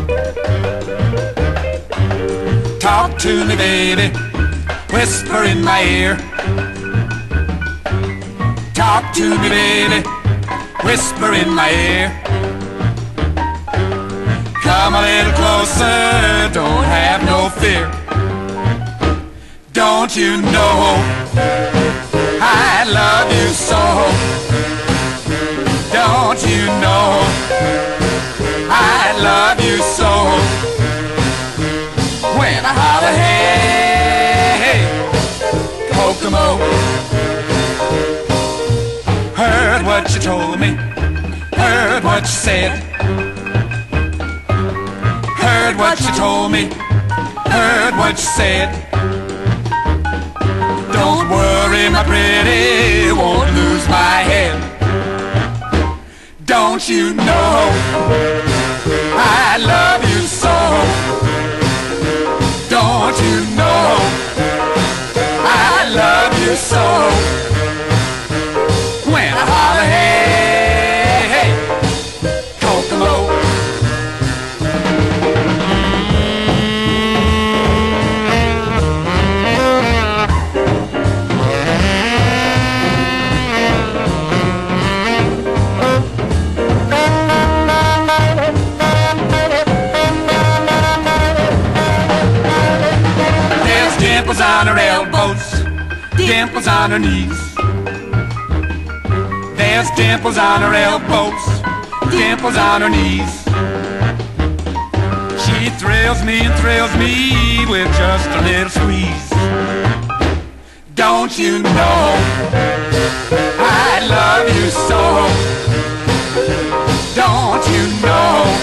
Talk to me, baby, whisper in my ear. Talk to me, baby, whisper in my ear. Come a little closer, don't have no fear. Don't you know I love you so? Don't you know I love you so? When I holler, hey, hey, Kokomo. Heard what you told me, heard what you said. Heard what you told me, heard what you said. Don't worry, my pretty, won't lose my head. Don't you know I love you so? Don't you know I love you so? When I holler, hey, hey, Kokomo. Dimples on her elbows, dimples on her knees. There's dimples on her elbows, dimples on her knees. She thrills me and thrills me with just a little squeeze. Don't you know I love you so? Don't you know